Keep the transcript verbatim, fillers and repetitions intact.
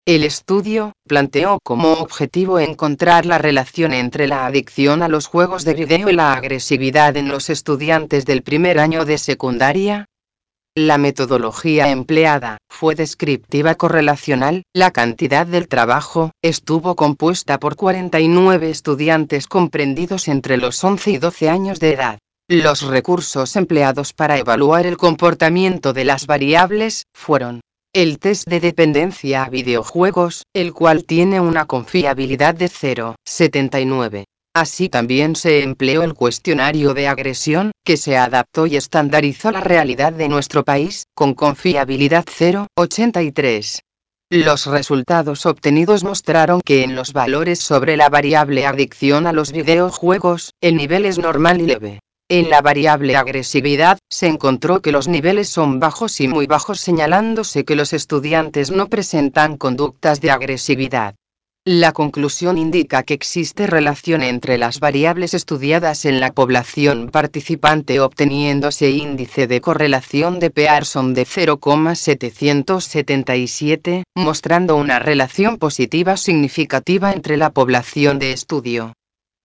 El estudio planteó como objetivo encontrar la relación entre la adicción a los juegos de video y la agresividad en los estudiantes del primer año de secundaria. La metodología empleada fue descriptiva correlacional. La cantidad del trabajo estuvo compuesta por cuarenta y nueve estudiantes comprendidos entre los once y doce años de edad. Los recursos empleados para evaluar el comportamiento de las variables fueron el test de dependencia a videojuegos, el cual tiene una confiabilidad de cero coma setenta y nueve. Así también se empleó el cuestionario de agresión, que se adaptó y estandarizó a la realidad de nuestro país, con confiabilidad cero coma ochenta y tres. Los resultados obtenidos mostraron que en los valores sobre la variable adicción a los videojuegos, el nivel es normal y leve. En la variable agresividad, se encontró que los niveles son bajos y muy bajos, señalándose que los estudiantes no presentan conductas de agresividad. La conclusión indica que existe relación entre las variables estudiadas en la población participante, obteniéndose índice de correlación de Pearson de cero coma setecientos setenta y siete, mostrando una relación positiva significativa entre la población de estudio.